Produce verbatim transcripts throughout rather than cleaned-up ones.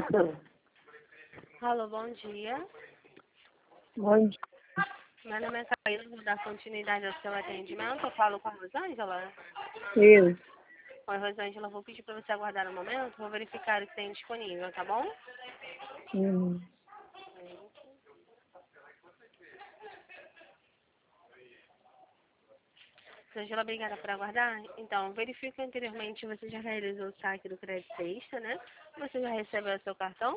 Alô, bom dia. Bom dia. Meu nome é Caíla, vou dar continuidade ao seu atendimento. Eu falo com a Rosângela. Isso. Oi, Rosângela, vou pedir para você aguardar um momento. Vou verificar o que tem disponível, tá bom? Hum. Rosângela, obrigada por aguardar. Então, verifico anteriormente, você já realizou o saque do Crédito Sexta, né? Você já recebeu o seu cartão?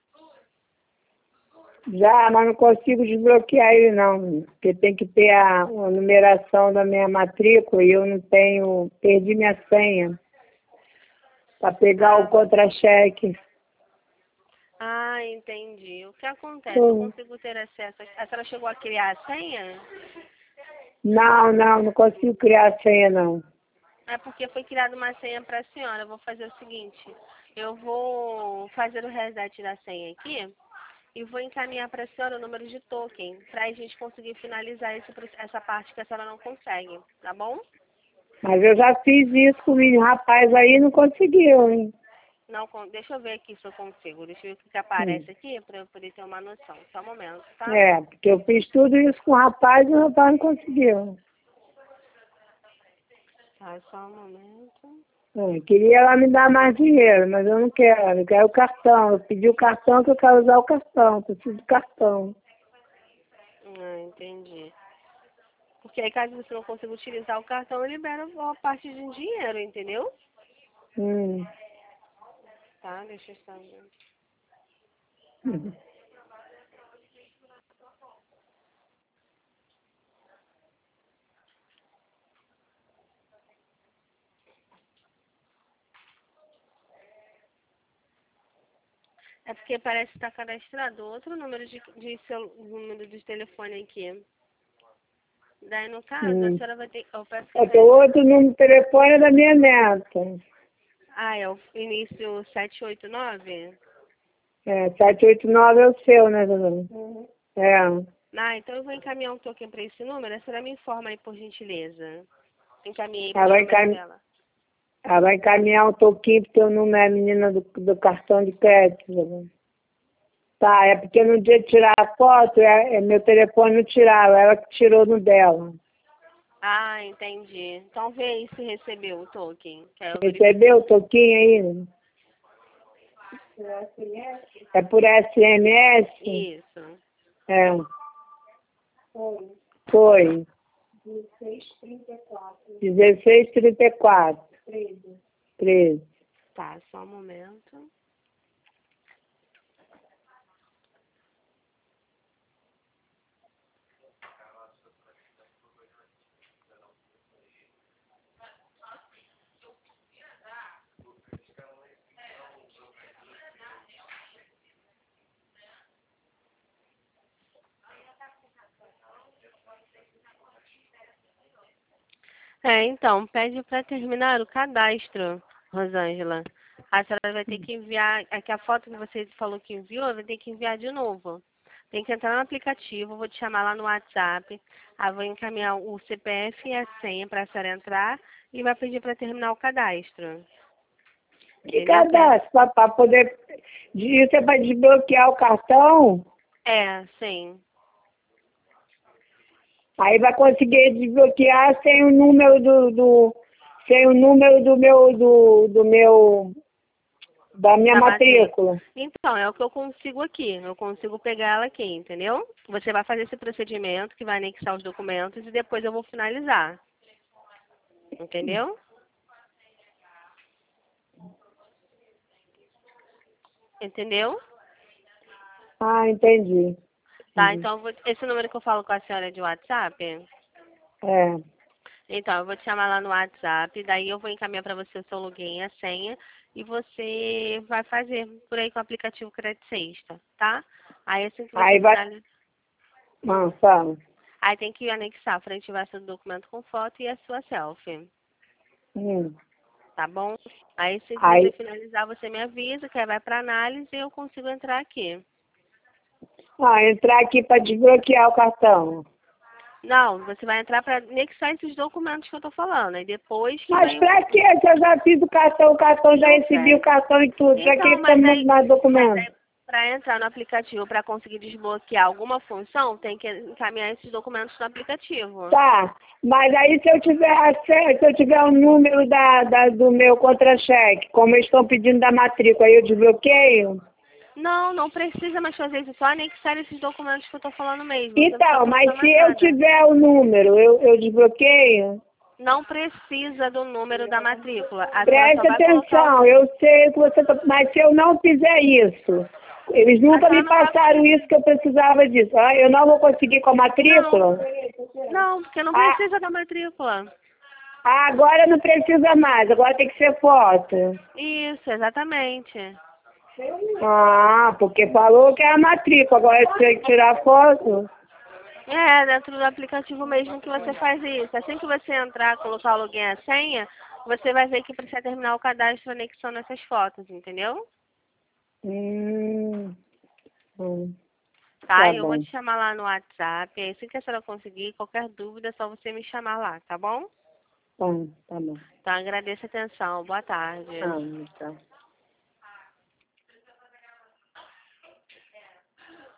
Já, mas não consigo desbloquear ele não, porque tem que ter a, a numeração da minha matrícula e eu não tenho, perdi minha senha para pegar o contra-cheque. Ah, entendi. O que acontece? Eu Uhum. consigo ter acesso. A senhora chegou a criar a senha? Não, não, não consigo criar a senha não. É porque foi criada uma senha para a senhora. Eu vou fazer o seguinte. Eu vou fazer o reset da senha aqui e vou encaminhar para a senhora o número de token para a gente conseguir finalizar esse, essa parte que a senhora não consegue, tá bom? Mas eu já fiz isso com o menino rapaz aí e não conseguiu, hein? Não, deixa eu ver aqui se eu consigo. Deixa eu ver o que, que Hum. aparece aqui para eu poder ter uma noção. Só um momento, tá? É, porque eu fiz tudo isso com o rapaz e o rapaz não conseguiu. Tá, só um momento. Eu queria ela me dar mais dinheiro, mas eu não quero, eu quero o cartão. Eu pedi o cartão que eu quero usar o cartão, preciso do cartão. Ah, entendi. Porque aí, caso você não consiga utilizar o cartão, eu libero a parte de dinheiro, entendeu? Hum. Tá, deixa eu só ver. Uhum. É porque parece que está cadastrado outro número de, de celu, número de telefone aqui. Daí, no caso, a Hum. senhora vai ter... Eu peço que É que o você... outro número de telefone é da minha neta. Ah, é o início sete oito nove? É, sete oito nove é o seu, né, dona? Uhum. É. Ah, então eu vou encaminhar um token para esse número. A senhora me informa aí, por gentileza. Encaminhei Ela para o vai, número encam... dela. Ela vai encaminhar um toquinho porque eu não é a menina do, do cartão de crédito, dona. Tá, é porque no dia de tirar a foto, é, é meu telefone não tirava, ela que tirou no dela. Ah, entendi. Então vê aí se recebeu o token. Que aí eu verifico. Recebeu o toquinho aí? É por S M S? Isso. É. Foi. dezesseis trinta e quatro. treze. Tá, só um momento. É, então, pede para terminar o cadastro, Rosângela. A senhora vai ter que enviar, é que a foto que você falou que enviou, vai ter que enviar de novo. Tem que entrar no aplicativo, vou te chamar lá no WhatsApp, aí vou encaminhar o C P F e a senha para a senhora entrar e vai pedir para terminar o cadastro. Que Entendeu? Que é, cadastro? Para poder. Isso é para desbloquear o cartão? é, sim. Aí vai conseguir desbloquear sem o número do, do sem o número do meu do, do meu da minha Da matrícula. matrícula. Então, é o que eu consigo aqui. Eu consigo pegar ela aqui, entendeu? Você vai fazer esse procedimento que vai anexar os documentos e depois eu vou finalizar. Entendeu? Entendeu? Ah, entendi. Tá, Uhum. então eu vou, esse número que eu falo com a senhora é de WhatsApp? É. Então, eu vou te chamar lá no WhatsApp, daí eu vou encaminhar para você o seu login e a senha e você vai fazer por aí com o aplicativo Crédito Sexta, tá? Aí assim que você Aí vai. finalizar. Ah, Hum. fala. Aí tem que anexar a frente e verso do documento com foto e a sua selfie. Hum. Tá bom? Aí, assim que você Aí, finalizar, você me avisa, que aí vai para análise e eu consigo entrar aqui. ah, entrar aqui para desbloquear o cartão. Não, você vai entrar para anexar esses documentos que eu tô falando. Aí depois que Mas vai... pra quê? Se eu já fiz o cartão, o cartão já Não recebi sei. o cartão e tudo. Pra que Então, tem mas muito aí, mais mas documento? aí para entrar no aplicativo, para conseguir desbloquear alguma função, tem que encaminhar esses documentos no aplicativo. Tá, mas aí se eu tiver acesso, se eu tiver o número da, da, do meu contra-cheque, como eles estão pedindo da matrícula, aí eu desbloqueio? Não, não precisa mais fazer isso, só anexar esses documentos que eu tô falando mesmo. Você não Então, precisa mas colocar se mais eu nada. tiver o número, eu, eu desbloqueio? Não precisa do número da matrícula. A senhora só Preste vai colocar o atenção, número. eu sei que você tá, mas se eu não fizer isso, eles A nunca me senhora não vai... passaram isso que eu precisava disso. Ah, eu não vou conseguir com a Não, matrícula? não, porque não Ah, precisa da matrícula. ah, agora não precisa mais, agora tem que ser foto. Isso, exatamente. Ah, porque falou que é a matrícula, agora você tem que tirar foto. É, dentro do aplicativo mesmo que você faz isso. Assim que você entrar, colocar o login e a senha, você vai ver que precisa terminar o cadastro anexando essas fotos, entendeu? Hum, hum, Tá? tá Eu vou bom. te chamar lá no WhatsApp. Aí, assim que a senhora conseguir, qualquer dúvida, é só você me chamar lá, tá bom? Tá, tá bom. Então, agradeço a atenção. Boa tarde. Ah, tá.